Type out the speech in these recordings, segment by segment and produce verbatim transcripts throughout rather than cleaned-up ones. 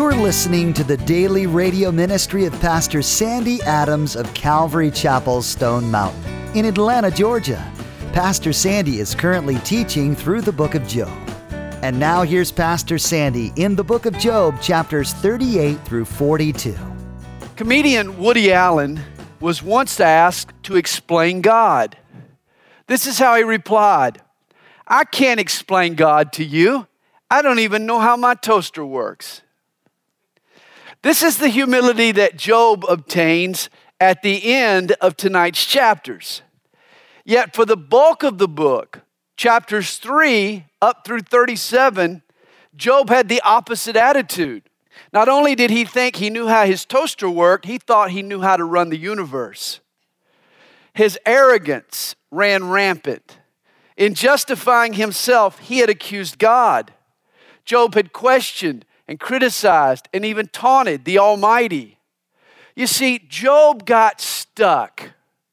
You're listening to the daily radio ministry of Pastor Sandy Adams of Calvary Chapel, Stone Mountain, in Atlanta, Georgia. Pastor Sandy is currently teaching through the book of Job. And now here's Pastor Sandy in the book of Job, chapters thirty-eight through forty-two. Comedian Woody Allen was once asked to explain God. This is how he replied, "I can't explain God to you. I don't even know how my toaster works." This is the humility that Job obtains at the end of tonight's chapters. Yet for the bulk of the book, chapters three up through thirty-seven, Job had the opposite attitude. Not only did he think he knew how his toaster worked, he thought he knew how to run the universe. His arrogance ran rampant. In justifying himself, he had accused God. Job had questioned and criticized and even taunted the Almighty. You see, Job got stuck.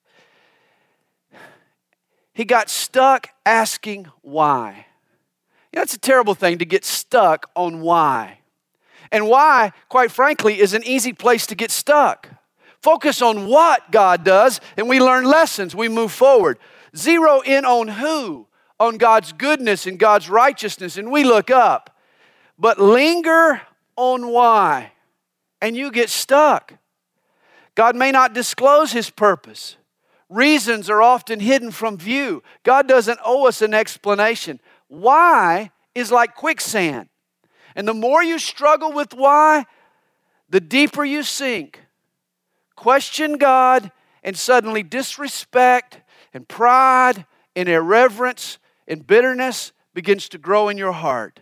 He got stuck asking why. You know, it's a terrible thing to get stuck on why. And why, quite frankly, is an easy place to get stuck. Focus on what God does, and we learn lessons. We move forward. Zero in on who? On God's goodness and God's righteousness, and we look up. But linger on why, and you get stuck. God may not disclose His purpose. Reasons are often hidden from view. God doesn't owe us an explanation. Why is like quicksand. And the more you struggle with why, the deeper you sink. Question God, and suddenly disrespect and pride and irreverence and bitterness begins to grow in your heart.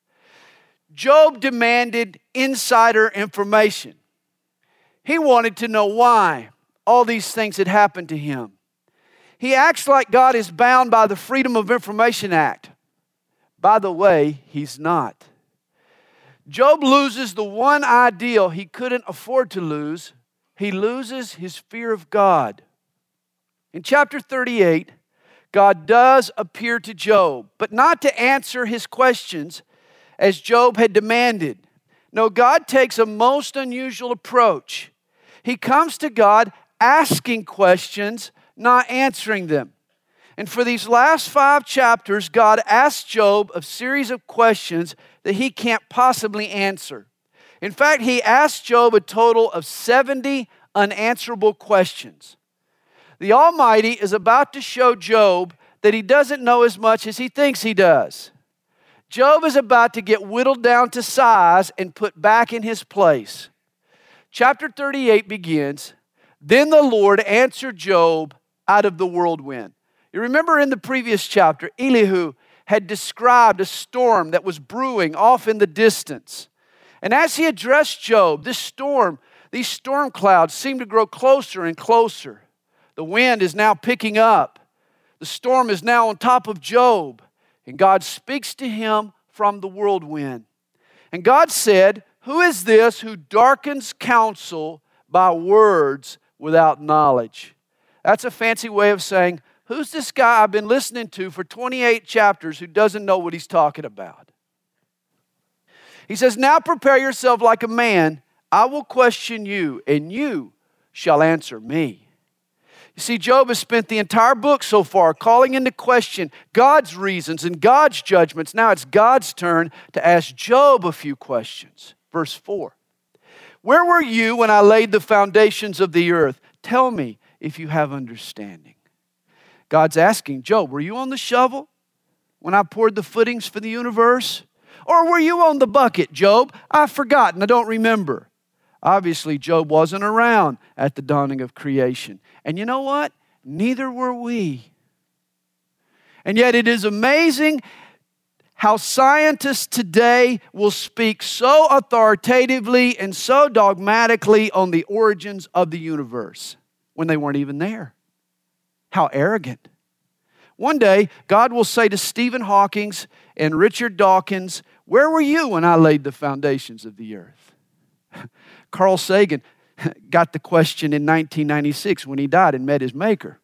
Job demanded insider information. He wanted to know why all these things had happened to him. He acts like God is bound by the Freedom of Information Act. By the way, He's not. Job loses the one ideal he couldn't afford to lose. He loses his fear of God. In chapter thirty-eight, God does appear to Job, but not to answer his questions as Job had demanded. No, God takes a most unusual approach. He comes to God asking questions, not answering them. And for these last five chapters, God asks Job a series of questions that he can't possibly answer. In fact, he asked Job a total of seventy unanswerable questions. The Almighty is about to show Job that he doesn't know as much as he thinks he does. Job is about to get whittled down to size and put back in his place. Chapter thirty-eight begins, "Then the Lord answered Job out of the whirlwind." You remember in the previous chapter, Elihu had described a storm that was brewing off in the distance. And as he addressed Job, this storm, these storm clouds seemed to grow closer and closer. The wind is now picking up. The storm is now on top of Job. And God speaks to him from the whirlwind. And God said, "Who is this who darkens counsel by words without knowledge?" That's a fancy way of saying, who's this guy I've been listening to for twenty-eight chapters who doesn't know what he's talking about? He says, "Now prepare yourself like a man. I will question you, and you shall answer me." You see, Job has spent the entire book so far calling into question God's reasons and God's judgments. Now it's God's turn to ask Job a few questions. Verse four. "Where were you when I laid the foundations of the earth? Tell me if you have understanding." God's asking Job, were you on the shovel when I poured the footings for the universe? Or were you on the bucket, Job? I've forgotten, I don't remember. Obviously, Job wasn't around at the dawning of creation. And you know what? Neither were we. And yet it is amazing how scientists today will speak so authoritatively and so dogmatically on the origins of the universe when they weren't even there. How arrogant. One day, God will say to Stephen Hawking and Richard Dawkins, "Where were you when I laid the foundations of the earth?" Carl Sagan got the question in nineteen ninety-six when he died and met his maker.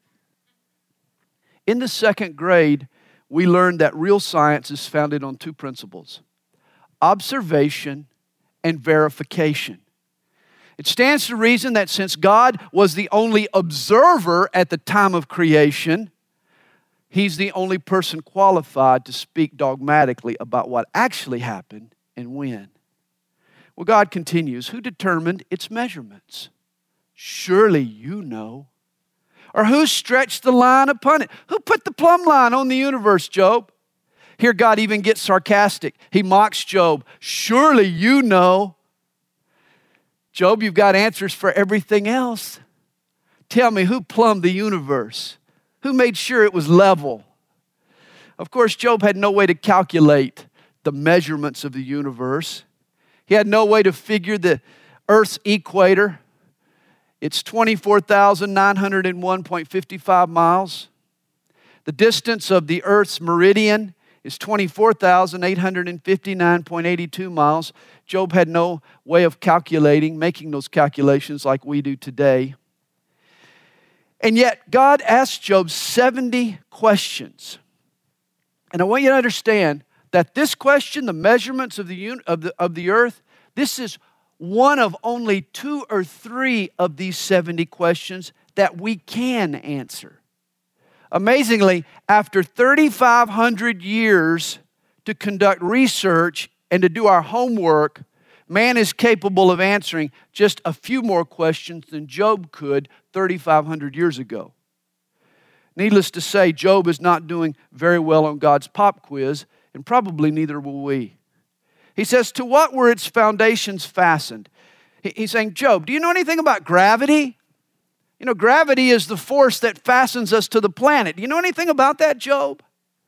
In the second grade, we learned that real science is founded on two principles: observation and verification. It stands to reason that since God was the only observer at the time of creation, He's the only person qualified to speak dogmatically about what actually happened and when. Well, God continues, who determined its measurements? Surely you know. Or who stretched the line upon it? Who put the plumb line on the universe, Job? Here God even gets sarcastic. He mocks Job. Surely you know. Job, you've got answers for everything else. Tell me, who plumbed the universe? Who made sure it was level? Of course, Job had no way to calculate the measurements of the universe. He had no way to figure the Earth's equator. It's twenty-four thousand nine hundred one point five five miles. The distance of the Earth's meridian is twenty-four thousand eight hundred fifty-nine point eight two miles. Job had no way of calculating, making those calculations like we do today. And yet, God asked Job seventy questions. And I want you to understand that this question, the measurements of the, of the, of the earth, this is one of only two or three of these seventy questions that we can answer. Amazingly, after thirty-five hundred years to conduct research and to do our homework, man is capable of answering just a few more questions than Job could thirty-five hundred years ago. Needless to say, Job is not doing very well on God's pop quiz, and probably neither will we. He says, to what were its foundations fastened? He's saying, Job, do you know anything about gravity? You know, gravity is the force that fastens us to the planet. Do you know anything about that, Job?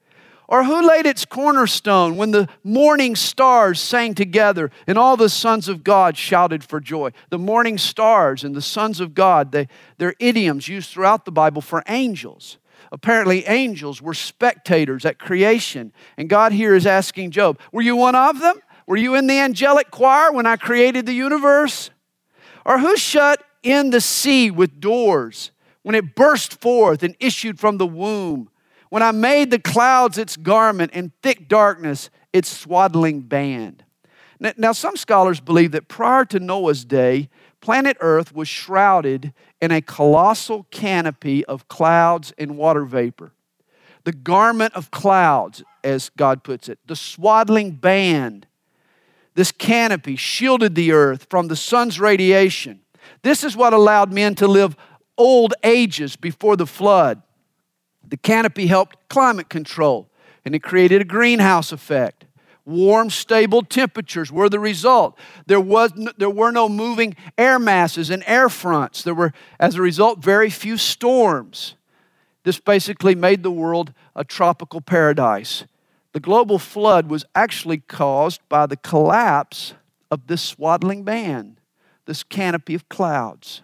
Or who laid its cornerstone when the morning stars sang together and all the sons of God shouted for joy? The morning stars and the sons of God, they, they're idioms used throughout the Bible for angels. Apparently, angels were spectators at creation. And God here is asking Job, were you one of them? Were you in the angelic choir when I created the universe? Or who shut in the sea with doors when it burst forth and issued from the womb? When I made the clouds its garment and thick darkness its swaddling band. Now, some scholars believe that prior to Noah's day, planet Earth was shrouded in a colossal canopy of clouds and water vapor. The garment of clouds, as God puts it, the swaddling band, this canopy shielded the earth from the sun's radiation. This is what allowed men to live old ages before the flood. The canopy helped climate control, and it created a greenhouse effect. Warm, stable temperatures were the result. There was no, there were no moving air masses and air fronts. There were, as a result, very few storms. This basically made the world a tropical paradise. The global flood was actually caused by the collapse of this swaddling band, this canopy of clouds.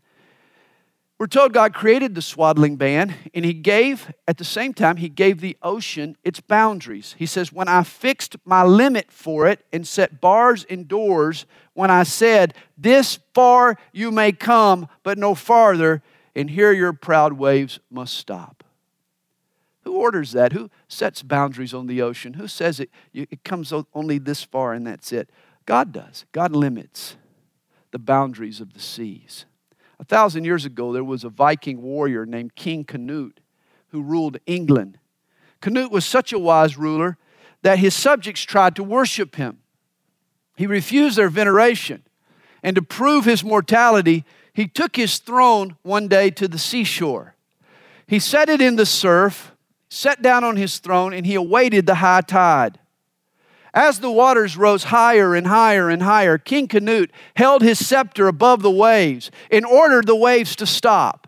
We're told God created the swaddling band, and He gave, at the same time, He gave the ocean its boundaries. He says, when I fixed my limit for it and set bars and doors, when I said, this far you may come, but no farther, and here your proud waves must stop. Who orders that? Who sets boundaries on the ocean? Who says it, it comes only this far and that's it? God does. God limits the boundaries of the seas. A thousand years ago, there was a Viking warrior named King Canute who ruled England. Canute was such a wise ruler that his subjects tried to worship him. He refused their veneration, and to prove his mortality, he took his throne one day to the seashore. He set it in the surf, sat down on his throne, and he awaited the high tide. As the waters rose higher and higher and higher, King Canute held his scepter above the waves and ordered the waves to stop.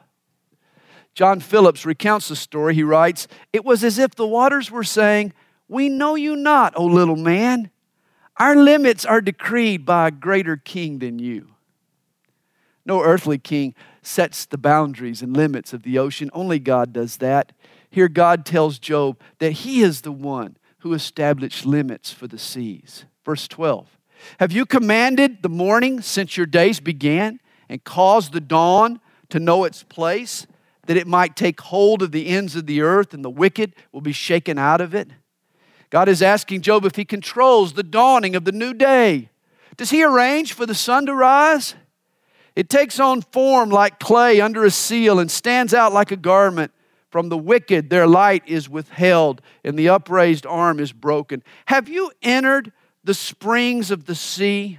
John Phillips recounts the story. He writes, it was as if the waters were saying, we know you not, O little man. Our limits are decreed by a greater king than you. No earthly king sets the boundaries and limits of the ocean. Only God does that. Here God tells Job that He is the one who established limits for the seas. Verse twelve, have you commanded the morning since your days began and caused the dawn to know its place, that it might take hold of the ends of the earth and the wicked will be shaken out of it? God is asking Job if he controls the dawning of the new day. Does He arrange for the sun to rise? It takes on form like clay under a seal and stands out like a garment. From the wicked their light is withheld, and the upraised arm is broken. Have you entered the springs of the sea?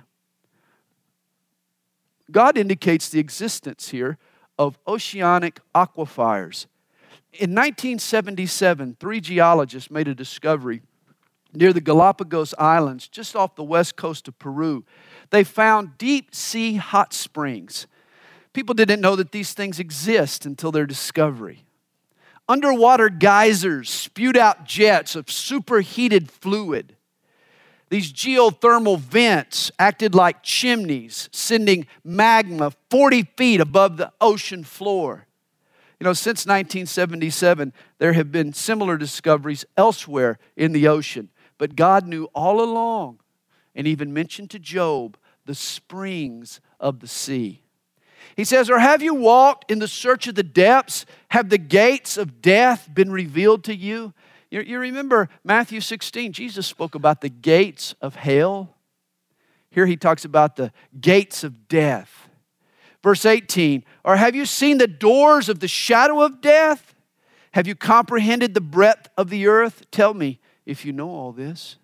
God indicates the existence here of oceanic aquifers. In nineteen seventy-seven, three geologists made a discovery near the Galapagos Islands, just off the west coast of Peru. They found deep sea hot springs. People didn't know that these things exist until their discovery. Underwater geysers spewed out jets of superheated fluid. These geothermal vents acted like chimneys, sending magma forty feet above the ocean floor. You know, since nineteen seventy-seven, there have been similar discoveries elsewhere in the ocean. But God knew all along, and even mentioned to Job, the springs of the sea. He says, or have you walked in the search of the depths? Have the gates of death been revealed to you? You, you remember Matthew sixteen, Jesus spoke about the gates of hell. Here he talks about the gates of death. Verse eighteen, or have you seen the doors of the shadow of death? Have you comprehended the breadth of the earth? Tell me if you know all this.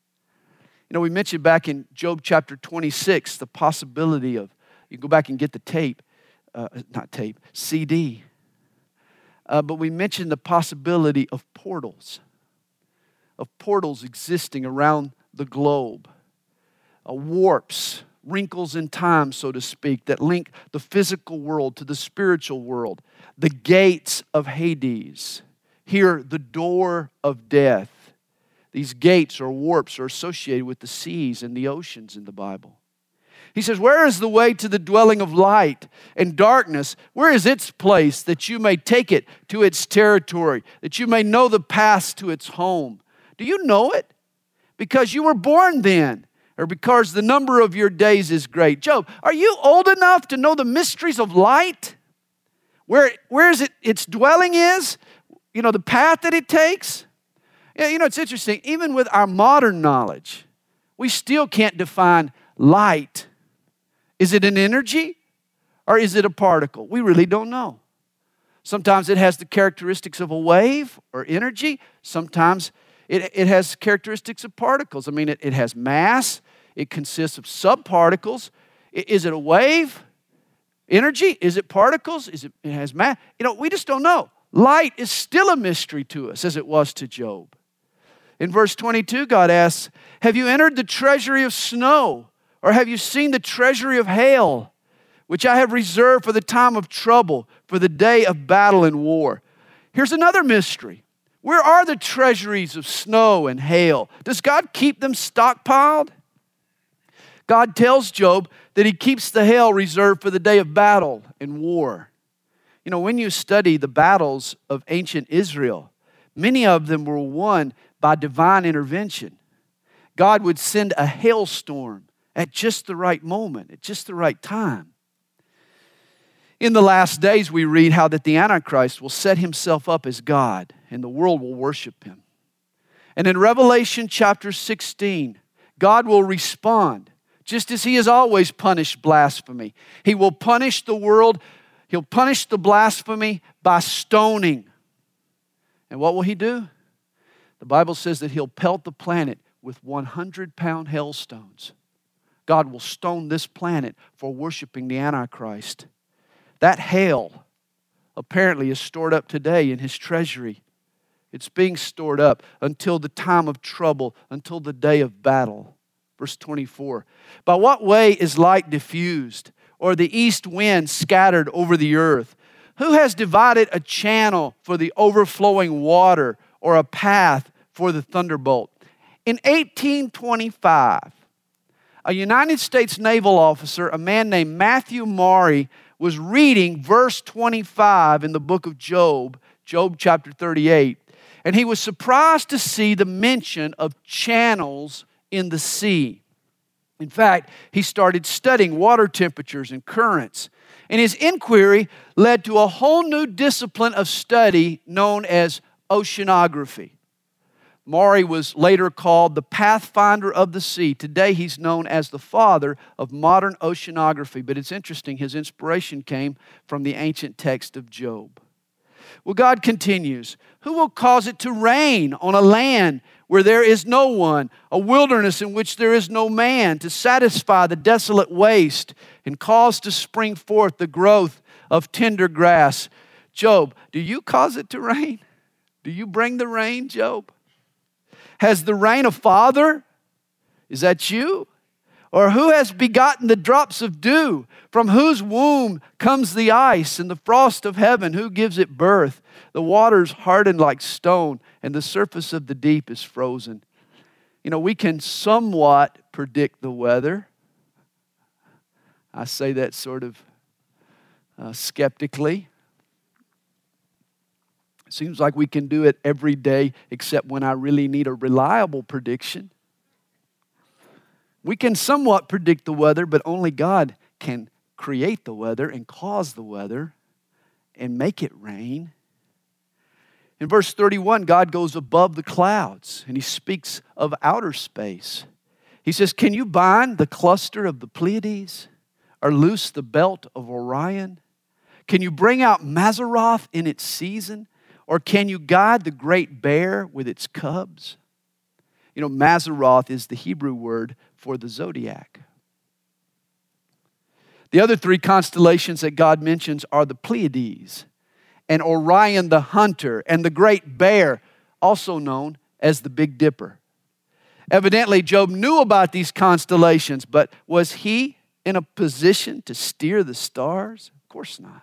You know, we mentioned back in Job chapter twenty-six the possibility of, you go back and get the tape, uh, not tape, C D. Uh, but we mentioned the possibility of portals, of portals existing around the globe, uh, warps, wrinkles in time, so to speak, that link the physical world to the spiritual world, the gates of Hades, here the door of death. These gates or warps are associated with the seas and the oceans in the Bible. He says, where is the way to the dwelling of light and darkness? Where is its place that you may take it to its territory, that you may know the paths to its home? Do you know it? Because you were born then, or because the number of your days is great. Job, are you old enough to know the mysteries of light? Where, where is it, its dwelling is? You know, the path that it takes? Yeah, you know, it's interesting. Even with our modern knowledge, we still can't define light. Is it an energy or is it a particle? We really don't know. Sometimes it has the characteristics of a wave or energy. Sometimes it, it has characteristics of particles. I mean, it, it has mass. It consists of subparticles. Is it a wave? Energy? Is it particles? Is it, it has mass? You know, we just don't know. Light is still a mystery to us as it was to Job. In verse twenty-two, God asks, have you entered the treasury of snow? Or have you seen the treasury of hail, which I have reserved for the time of trouble, for the day of battle and war? Here's another mystery. Where are the treasuries of snow and hail? Does God keep them stockpiled? God tells Job that He keeps the hail reserved for the day of battle and war. You know, when you study the battles of ancient Israel, many of them were won by divine intervention. God would send a hailstorm at just the right moment, at just the right time. In the last days, we read how that the Antichrist will set himself up as God, and the world will worship him. And in Revelation chapter sixteen, God will respond, just as He has always punished blasphemy. He will punish the world, He'll punish the blasphemy by stoning. And what will He do? The Bible says that He'll pelt the planet with one hundred pound hailstones. God will stone this planet for worshiping the Antichrist. That hail apparently is stored up today in His treasury. It's being stored up until the time of trouble, until the day of battle. Verse twenty-four, by what way is light diffused, or the east wind scattered over the earth? Who has divided a channel for the overflowing water, or a path for the thunderbolt? In eighteen twenty-five, a United States naval officer, a man named Matthew Maury, was reading verse twenty-five in the book of Job, Job chapter thirty-eight, and he was surprised to see the mention of channels in the sea. In fact, he started studying water temperatures and currents, and his inquiry led to a whole new discipline of study known as oceanography. Maury was later called the pathfinder of the sea. Today he's known as the father of modern oceanography. But it's interesting, his inspiration came from the ancient text of Job. Well, God continues, who will cause it to rain on a land where there is no one, a wilderness in which there is no man, to satisfy the desolate waste and cause to spring forth the growth of tender grass? Job, do you cause it to rain? Do you bring the rain, Job? Has the rain a father? Is that you? Or who has begotten the drops of dew? From whose womb comes the ice and the frost of heaven? Who gives it birth? The waters harden like stone, and the surface of the deep is frozen. You know, we can somewhat predict the weather. I say that sort of uh, skeptically. It seems like we can do it every day except when I really need a reliable prediction. We can somewhat predict the weather, but only God can create the weather and cause the weather and make it rain. In verse thirty-one, God goes above the clouds and he speaks of outer space. He says, can you bind the cluster of the Pleiades or loose the belt of Orion? Can you bring out Mazzaroth in its season? Or can you guide the great bear with its cubs? You know, Mazzaroth is the Hebrew word for the zodiac. The other three constellations that God mentions are the Pleiades and Orion the hunter and the great bear, also known as the Big Dipper. Evidently, Job knew about these constellations, but was he in a position to steer the stars? Of course not.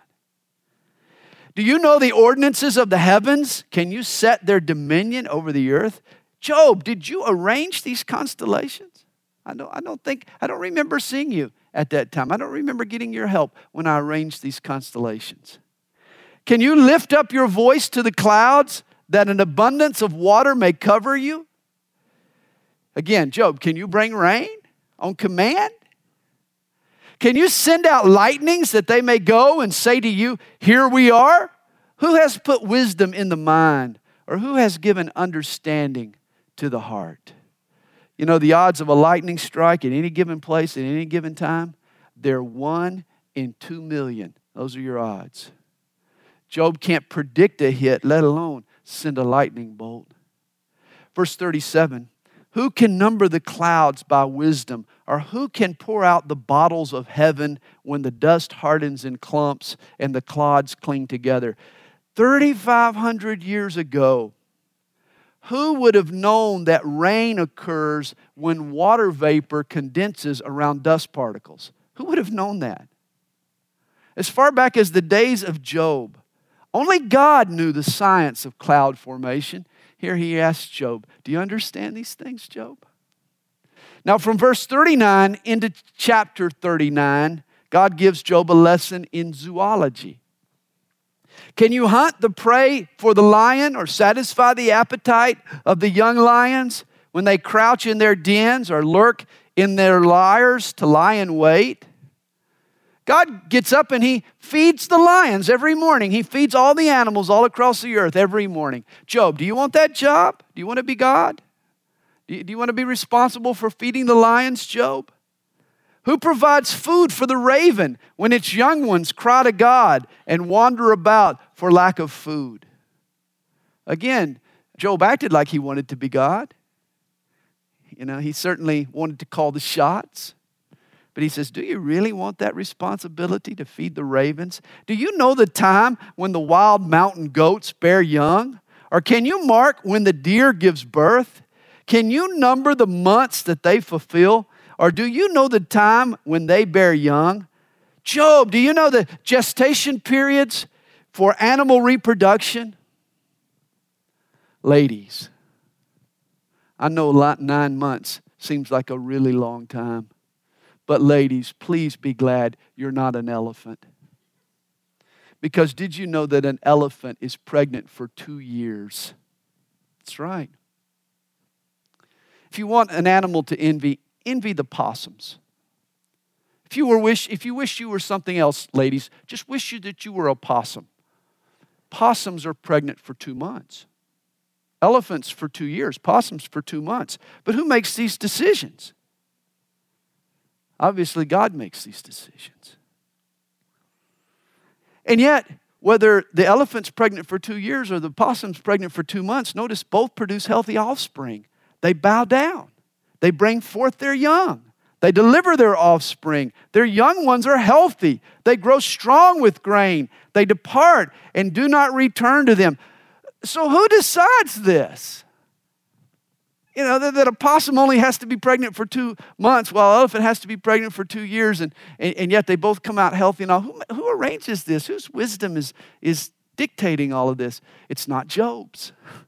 Do you know the ordinances of the heavens? Can you set their dominion over the earth? Job, did you arrange these constellations? I don't, I don't think, I don't remember seeing you at that time. I don't remember getting your help when I arranged these constellations. Can you lift up your voice to the clouds that an abundance of water may cover you? Again, Job, can you bring rain on command? Can you send out lightnings that they may go and say to you, here we are? Who has put wisdom in the mind, or who has given understanding to the heart? You know, the odds of a lightning strike at any given place at any given time, they're one in two million. Those are your odds. Job can't predict a hit, let alone send a lightning bolt. Verse thirty-seven, who can number the clouds by wisdom? Or who can pour out the bottles of heaven when the dust hardens in clumps and the clods cling together? thirty-five hundred years ago, who would have known that rain occurs when water vapor condenses around dust particles? Who would have known that? As far back as the days of Job, only God knew the science of cloud formation. Here he asks Job, do you understand these things, Job? Now from verse thirty-nine into chapter thirty-nine, God gives Job a lesson in zoology. Can you hunt the prey for the lion or satisfy the appetite of the young lions when they crouch in their dens or lurk in their lairs to lie in wait? God gets up and he feeds the lions every morning. He feeds all the animals all across the earth every morning. Job, do you want that job? Do you want to be God? Do you, do you want to be responsible for feeding the lions, Job? Who provides food for the raven when its young ones cry to God and wander about for lack of food? Again, Job acted like he wanted to be God. You know, he certainly wanted to call the shots. But he says, do you really want that responsibility to feed the ravens? Do you know the time when the wild mountain goats bear young? Or can you mark when the deer gives birth? Can you number the months that they fulfill? Or do you know the time when they bear young? Job, do you know the gestation periods for animal reproduction? Ladies, I know nine months seems like a really long time. But ladies, please be glad you're not an elephant. Because did you know that an elephant is pregnant for two years? That's right. If you want an animal to envy, envy the possums. If you were wish, if you wish you were something else, ladies, just wish you that you were a possum. Possums are pregnant for two months. elephants for two years, possums for two months. But who makes these decisions? Obviously, God makes these decisions. And yet, whether the elephant's pregnant for two years or the possum's pregnant for two months, notice both produce healthy offspring. They bow down. They bring forth their young. They deliver their offspring. Their young ones are healthy. They grow strong with grain. They depart and do not return to them. So who decides this? You know, that, that a possum only has to be pregnant for two months while an elephant has to be pregnant for two years, and, and, and yet they both come out healthy and all. Who, who arranges this? Whose wisdom is, is dictating all of this? It's not Job's.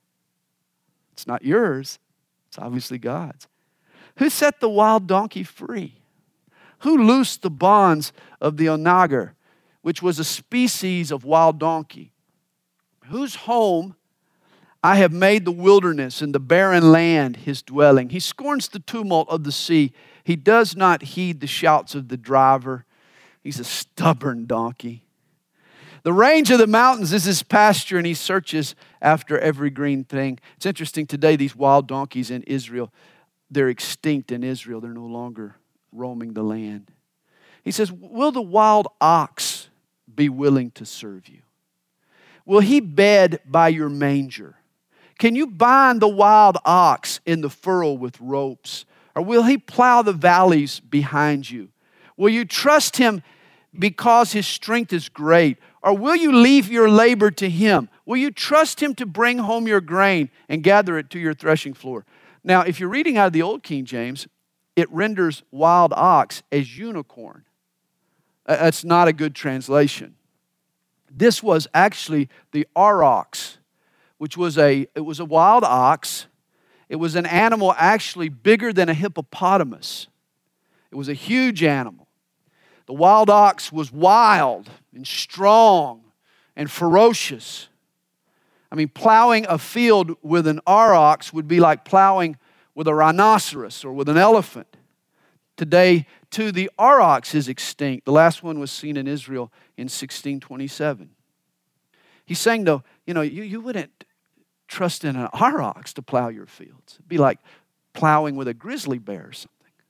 It's not yours. It's obviously God's. Who set the wild donkey free? Who loosed the bonds of the onager, which was a species of wild donkey? Whose home I have made the wilderness and the barren land his dwelling. He scorns the tumult of the sea. He does not heed the shouts of the driver. He's a stubborn donkey. The range of the mountains is his pasture, and he searches after every green thing. It's interesting today, these wild donkeys in Israel, they're extinct in Israel. They're no longer roaming the land. He says, will the wild ox be willing to serve you? Will he bed by your manger? Can you bind the wild ox in the furrow with ropes? Or will he plow the valleys behind you? Will you trust him because his strength is great? Or will you leave your labor to him? Will you trust him to bring home your grain and gather it to your threshing floor? Now, if you're reading out of the Old King James, it renders wild ox as unicorn. That's not a good translation. This was actually the aurochs, which was a, it was a wild ox. It was an animal actually bigger than a hippopotamus. It was a huge animal. The wild ox was wild and strong and ferocious. I mean, plowing a field with an aurochs would be like plowing with a rhinoceros or with an elephant. Today, too, the aurochs is extinct. The last one was seen in Israel in sixteen twenty-seven. He's saying, though, you know, you, you wouldn't trust in an aurochs to plow your fields. It'd be like plowing with a grizzly bear or something.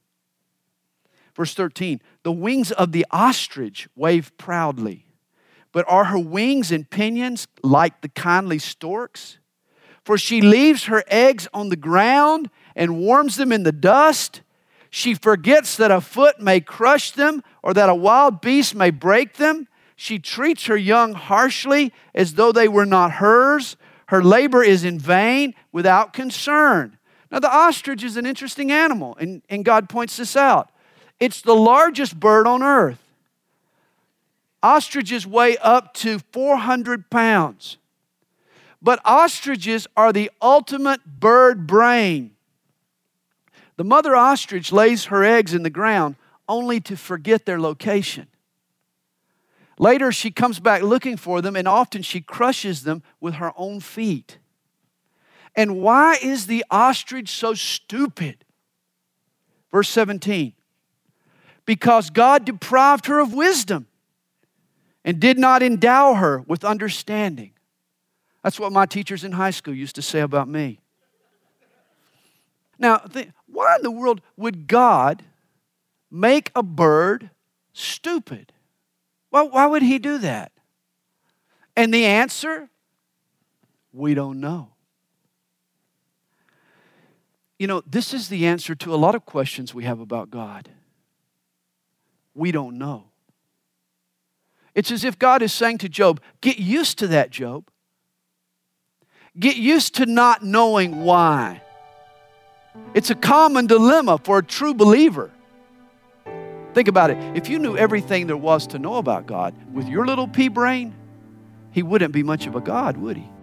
Verse thirteen, the wings of the ostrich wave proudly, but are her wings and pinions like the kindly storks? For she leaves her eggs on the ground and warms them in the dust. She forgets that a foot may crush them or that a wild beast may break them. She treats her young harshly as though they were not hers. Her labor is in vain without concern. Now the ostrich is an interesting animal, and, and God points this out. It's the largest bird on earth. Ostriches weigh up to four hundred pounds. But ostriches are the ultimate bird brain. The mother ostrich lays her eggs in the ground only to forget their location. Later, she comes back looking for them, and often she crushes them with her own feet. And why is the ostrich so stupid? Verse seventeen. Because God deprived her of wisdom and did not endow her with understanding. That's what my teachers in high school used to say about me. Now, th- why in the world would God make a bird stupid? Well, why would he do that? And the answer? We don't know. You know, this is the answer to a lot of questions we have about God. We don't know. It's as if God is saying to Job, get used to that, Job. Get used to not knowing why. It's a common dilemma for a true believer. Think about it. If you knew everything there was to know about God with your little pea brain, he wouldn't be much of a God, would he?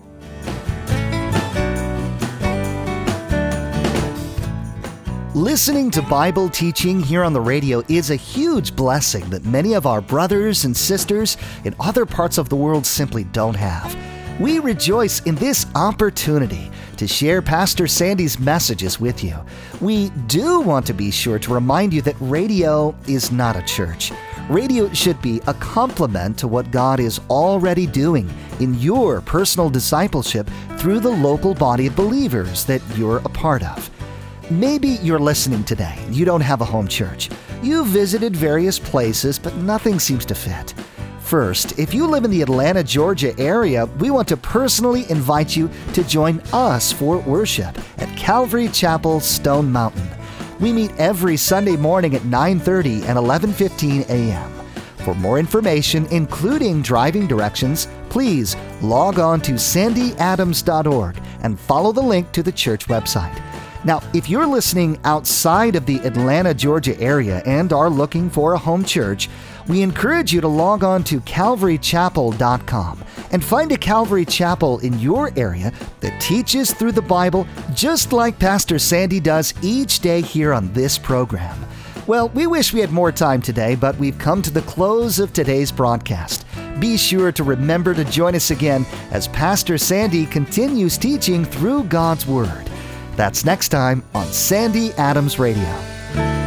Listening to Bible teaching here on the radio is a huge blessing that many of our brothers and sisters in other parts of the world simply don't have. We rejoice in this opportunity to share Pastor Sandy's messages with you. We do want to be sure to remind you that radio is not a church. Radio should be a complement to what God is already doing in your personal discipleship through the local body of believers that you're a part of. Maybe you're listening today and you don't have a home church. You've visited various places, but nothing seems to fit. First, if you live in the Atlanta, Georgia area, we want to personally invite you to join us for worship at Calvary Chapel, Stone Mountain. We meet every Sunday morning at nine thirty and eleven fifteen a.m. For more information, including driving directions, please log on to sandy adams dot org and follow the link to the church website. Now, if you're listening outside of the Atlanta, Georgia area and are looking for a home church, we encourage you to log on to calvary chapel dot com and find a Calvary Chapel in your area that teaches through the Bible just like Pastor Sandy does each day here on this program. Well, we wish we had more time today, but we've come to the close of today's broadcast. Be sure to remember to join us again as Pastor Sandy continues teaching through God's Word. That's next time on Sandy Adams Radio.